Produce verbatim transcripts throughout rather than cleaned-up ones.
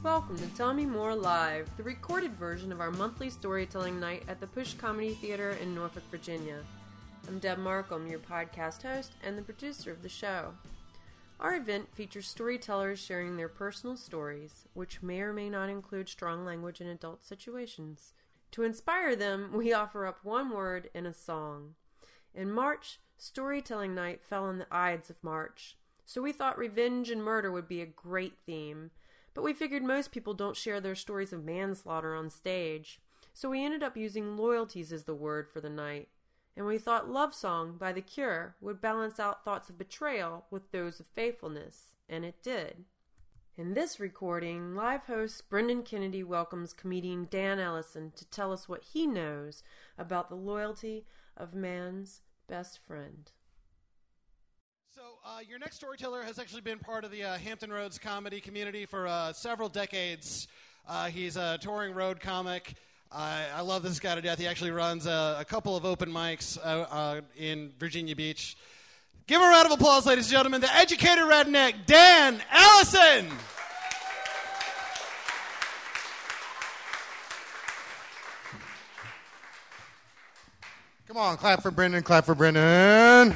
Welcome to Tell Me More Live, the recorded version of our monthly storytelling night at the Push Comedy Theater in Norfolk, Virginia. I'm Deb Markham, your podcast host and the producer of the show. Our event features storytellers sharing their personal stories, which may or may not include strong language in adult situations. To inspire them, we offer up one word in a song. In March, Storytelling Night fell on the Ides of March, so we thought revenge and murder would be a great theme. But we figured most people don't share their stories of manslaughter on stage, so we ended up using loyalties as the word for the night. And we thought Love Song by The Cure would balance out thoughts of betrayal with those of faithfulness, and it did. In this recording, live host Brendan Kennedy welcomes comedian Dan Ellison to tell us what he knows about the loyalty of man's best friend. So uh, your next storyteller has actually been part of the uh, Hampton Roads comedy community for uh, several decades. Uh, he's a touring road comic. Uh, I love this guy to death. He actually runs a, a couple of open mics uh, uh, in Virginia Beach. Give him a round of applause, ladies and gentlemen. The educated redneck, Dan Ellison. Come on, clap for Brendan, clap for Brendan.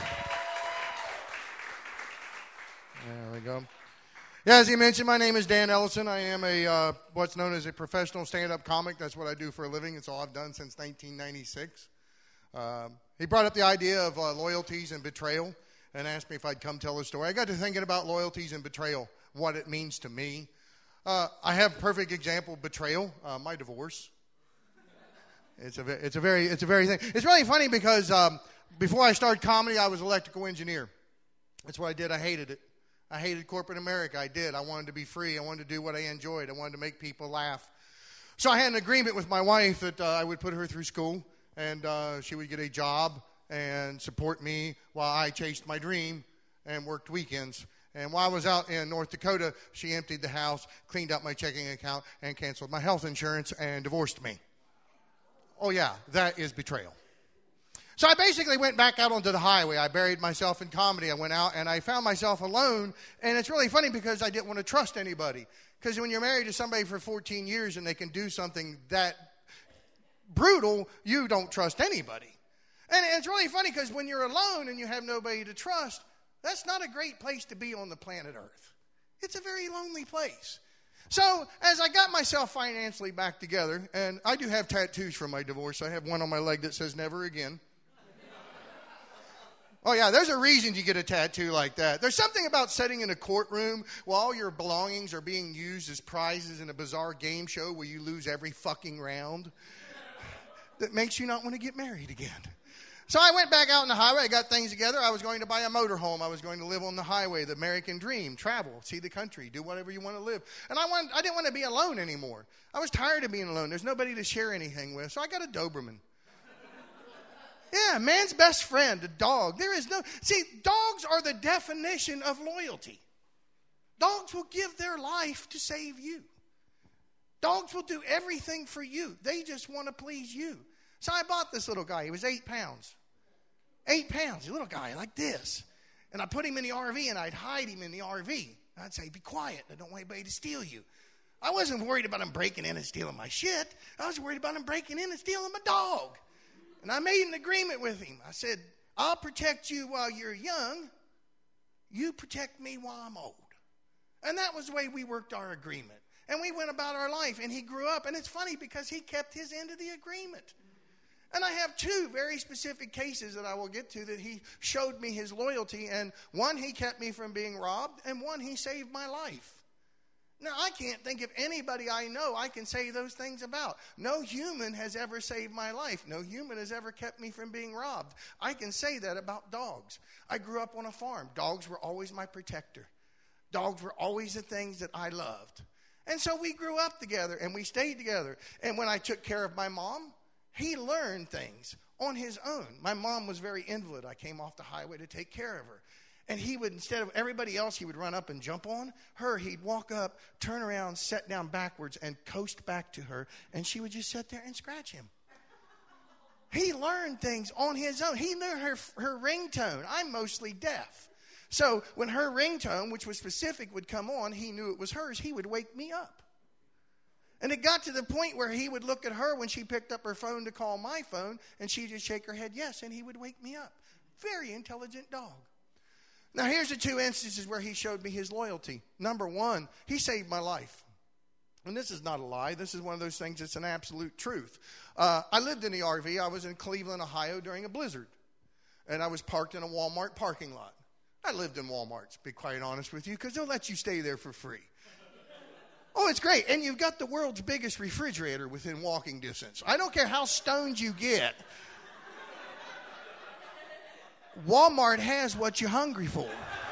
There we go. Yeah, as he mentioned, my name is Dan Ellison. I am a uh, what's known as a professional stand-up comic. That's what I do for a living. It's all I've done since nineteen ninety-six. Um, he brought up the idea of uh, loyalties and betrayal and asked me if I'd come tell a story. I got to thinking about loyalties and betrayal, what it means to me. Uh, I have a perfect example of betrayal, uh, my divorce. It's a, it's a very, it's a very thing. It's really funny because um, before I started comedy, I was an electrical engineer. That's what I did. I hated it. I hated corporate America. I did. I wanted to be free. I wanted to do what I enjoyed. I wanted to make people laugh. So I had an agreement with my wife that uh, I would put her through school, and uh, she would get a job and support me while I chased my dream and worked weekends. And while I was out in North Dakota, she emptied the house, cleaned out my checking account, and canceled my health insurance and divorced me. Oh, yeah, that is betrayal. So I basically went back out onto the highway. I buried myself in comedy. I went out and I found myself alone. And it's really funny because I didn't want to trust anybody. Because when you're married to somebody for fourteen years and they can do something that brutal, you don't trust anybody. And it's really funny because when you're alone and you have nobody to trust, that's not a great place to be on the planet Earth. It's a very lonely place. So as I got myself financially back together, and I do have tattoos from my divorce. I have one on my leg that says never again. Oh, yeah, there's a reason you get a tattoo like that. There's something about sitting in a courtroom while all your belongings are being used as prizes in a bizarre game show where you lose every fucking round that makes you not want to get married again. So I went back out on the highway. I got things together. I was going to buy a motorhome. I was going to live on the highway, the American dream, travel, see the country, do whatever you want to live. And I wanted, I didn't want to be alone anymore. I was tired of being alone. There's nobody to share anything with. So I got a Doberman. Yeah, man's best friend, a dog. There is no... See, dogs are the definition of loyalty. Dogs will give their life to save you. Dogs will do everything for you. They just want to please you. So I bought this little guy. He was eight pounds. Eight pounds, a little guy like this. And I put him in the R V, and I'd hide him in the R V. I'd say, be quiet. I don't want anybody to steal you. I wasn't worried about him breaking in and stealing my shit. I was worried about him breaking in and stealing my dog. And I made an agreement with him. I said, I'll protect you while you're young. You protect me while I'm old. And that was the way we worked our agreement. And we went about our life, and he grew up. And it's funny because he kept his end of the agreement. And I have two very specific cases that I will get to that he showed me his loyalty. And one, he kept me from being robbed. And one, he saved my life. Now, I can't think of anybody I know I can say those things about. No human has ever saved my life. No human has ever kept me from being robbed. I can say that about dogs. I grew up on a farm. Dogs were always my protector. Dogs were always the things that I loved. And so we grew up together and we stayed together. And when I took care of my mom, he learned things on his own. My mom was very invalid. I came off the highway to take care of her. And he would, instead of everybody else he would run up and jump on, her, he'd walk up, turn around, sit down backwards, and coast back to her. And she would just sit there and scratch him. He learned things on his own. He knew her, her ringtone. I'm mostly deaf. So when her ringtone, which was specific, would come on, he knew it was hers. He would wake me up. And it got to the point where he would look at her when she picked up her phone to call my phone, and she'd just shake her head yes, and he would wake me up. Very intelligent dog. Now, here's the two instances where he showed me his loyalty. Number one, he saved my life. And this is not a lie. This is one of those things that's an absolute truth. Uh, I lived in the R V. I was in Cleveland, Ohio during a blizzard. And I was parked in a Walmart parking lot. I lived in Walmarts, to be quite honest with you, because they'll let you stay there for free. Oh, it's great. And you've got the world's biggest refrigerator within walking distance. I don't care how stoned you get. Walmart has what you're hungry for.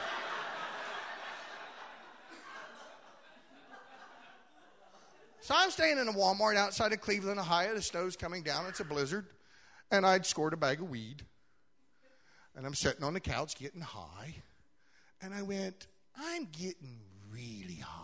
So I'm staying in a Walmart outside of Cleveland, Ohio. The snow's coming down. It's a blizzard. And I'd scored a bag of weed. And I'm sitting on the couch getting high. And I went, I'm getting really high.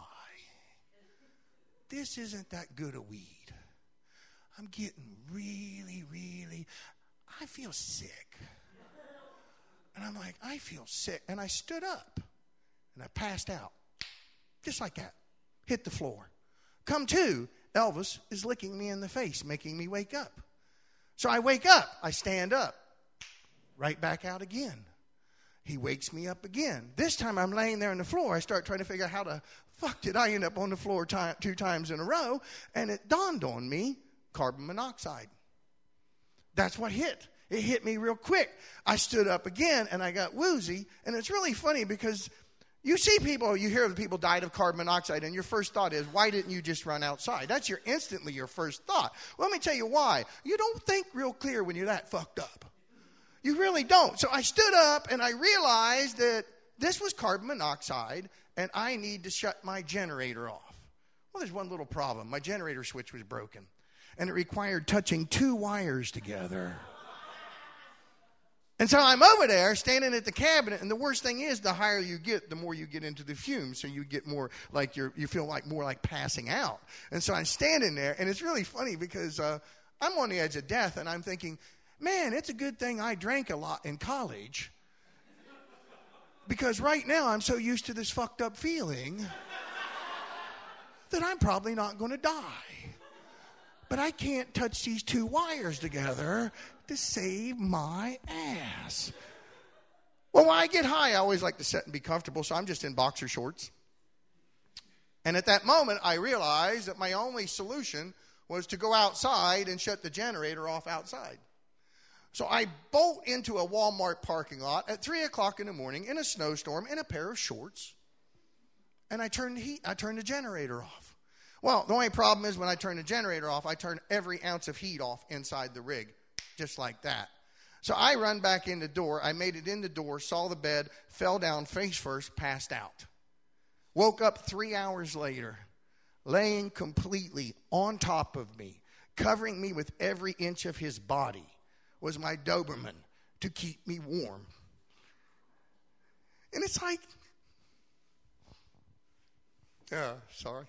This isn't that good a weed. I'm getting really, really, I feel sick. And I'm like, I feel sick. And I stood up. And I passed out. Just like that. Hit the floor. Come to, Elvis is licking me in the face, making me wake up. So I wake up. I stand up. Right back out again. He wakes me up again. This time I'm laying there on the floor. I start trying to figure out how the fuck did I end up on the floor time, two times in a row. And it dawned on me, carbon monoxide. That's what hit. It hit me real quick. I stood up again and I got woozy. And it's really funny because you see people, you hear that people died of carbon monoxide, and your first thought is, why didn't you just run outside? That's your instantly your first thought. Well, let me tell you why. You don't think real clear when you're that fucked up. You really don't. So I stood up and I realized that this was carbon monoxide and I need to shut my generator off. Well, there's one little problem. My generator switch was broken and it required touching two wires together. And so I'm over there standing at the cabinet, and the worst thing is the higher you get, the more you get into the fumes. So you get more like you're, you feel like more like passing out. And so I'm standing there, and it's really funny because uh, I'm on the edge of death, and I'm thinking, man, it's a good thing I drank a lot in college. Because right now I'm so used to this fucked up feeling that I'm probably not going to die. But I can't touch these two wires together to save my ass. Well, when I get high, I always like to sit and be comfortable, so I'm just in boxer shorts. And at that moment, I realized that my only solution was to go outside and shut the generator off outside. So I bolt into a Walmart parking lot at three o'clock in the morning in a snowstorm in a pair of shorts. And I turn the heat, I turn the generator off. Well, the only problem is when I turn the generator off, I turn every ounce of heat off inside the rig, just like that. So I run back in the door. I made it in the door, saw the bed, fell down face first, passed out. Woke up three hours later, laying completely on top of me, covering me with every inch of his body, was my Doberman to keep me warm. And it's like, uh, sorry.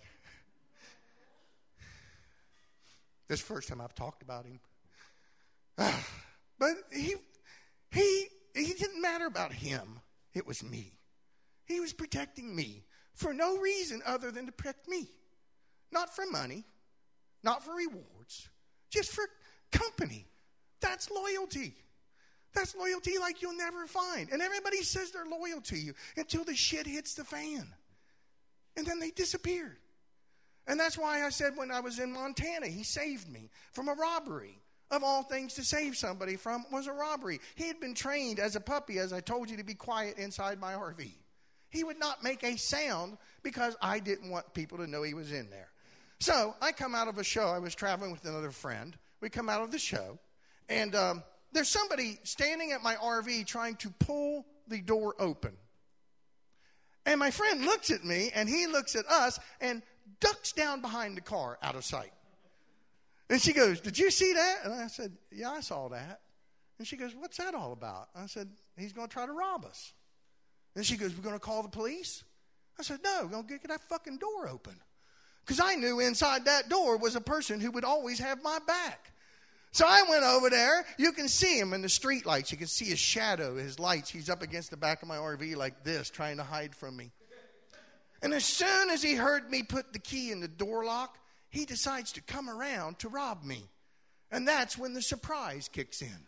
This is the first time I've talked about him. Uh, but he, he, he didn't matter about him. It was me. He was protecting me for no reason other than to protect me. Not for money, not for rewards, just for company. That's loyalty. That's loyalty like you'll never find. And everybody says they're loyal to you until the shit hits the fan. And then they disappear. And that's why I said when I was in Montana, he saved me from a robbery. Of all things to save somebody from was a robbery. He had been trained as a puppy, as I told you, to be quiet inside my R V. He would not make a sound because I didn't want people to know he was in there. So I come out of a show. I was traveling with another friend. We come out of the show. And um, there's somebody standing at my R V trying to pull the door open. And my friend looks at me, and he looks at us, and ducks down behind the car out of sight. And she goes, did you see that? And I said, yeah, I saw that. And she goes, what's that all about? I said, he's going to try to rob us. And she goes, we're going to call the police? I said, no, we're going to get that fucking door open. Because I knew inside that door was a person who would always have my back. So I went over there. You can see him in the street lights. You can see his shadow, his lights. He's up against the back of my R V like this, trying to hide from me. And as soon as he heard me put the key in the door lock, he decides to come around to rob me. And that's when the surprise kicks in.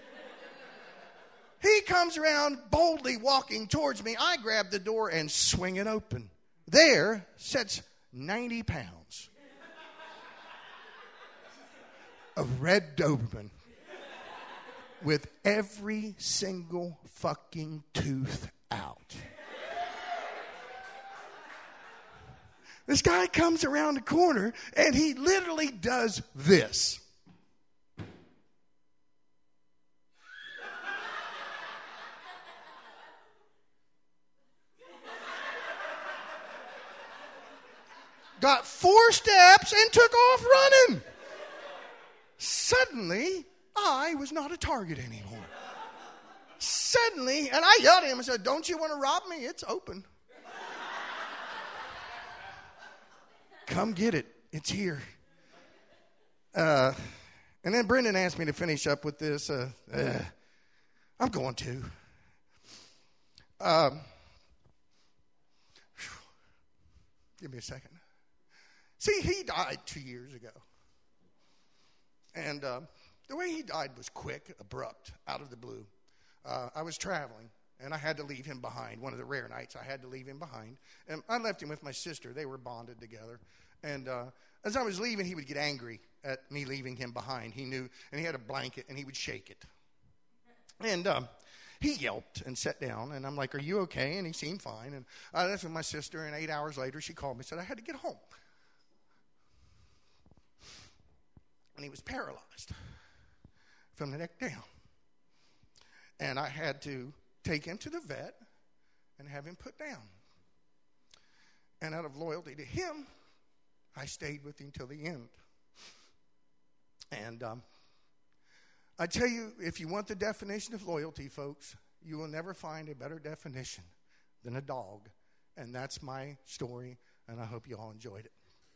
He comes around boldly walking towards me. I grab the door and swing it open. There sits ninety pounds of red Doberman with every single fucking tooth out. This guy comes around the corner and he literally does this. Got four steps and took off running. Suddenly, I was not a target anymore. Suddenly, and I yelled at him and said, "Don't you want to rob me? It's open. Come get it. It's here." Uh, and then Brendan asked me to finish up with this. Uh, uh, I'm going to. Um, give me a second. See, he died two years ago. And uh, the way he died was quick, abrupt, out of the blue. Uh, I was traveling, and I had to leave him behind. One of the rare nights I had to leave him behind. And I left him with my sister. They were bonded together. And uh, as I was leaving, he would get angry at me leaving him behind. He knew, and he had a blanket, and he would shake it. And um, he yelped and sat down, and I'm like, "Are you okay?" And he seemed fine. And I left with my sister, and eight hours later, she called me and said, "I had to get home." And he was paralyzed from the neck down. And I had to take him to the vet and have him put down. And out of loyalty to him, I stayed with him till the end. And um, I tell you, if you want the definition of loyalty, folks, you will never find a better definition than a dog. And that's my story, and I hope you all enjoyed it.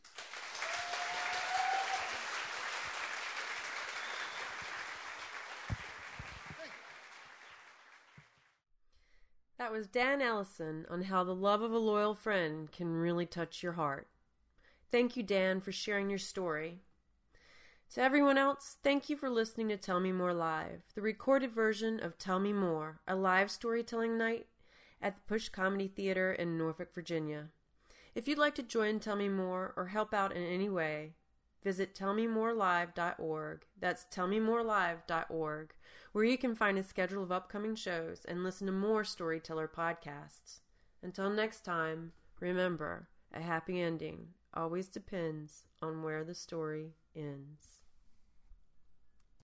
That was Dan Ellison on how the love of a loyal friend can really touch your heart. Thank you, Dan, for sharing your story. To everyone else, thank you for listening to Tell Me More Live, the recorded version of Tell Me More, a live storytelling night at the Push Comedy Theater in Norfolk, Virginia. If you'd like to join Tell Me More or help out in any way, visit tell me more live dot org. That's tell me more live dot org, where you can find a schedule of upcoming shows and listen to more storyteller podcasts. Until next time, remember, a happy ending always depends on where the story ends.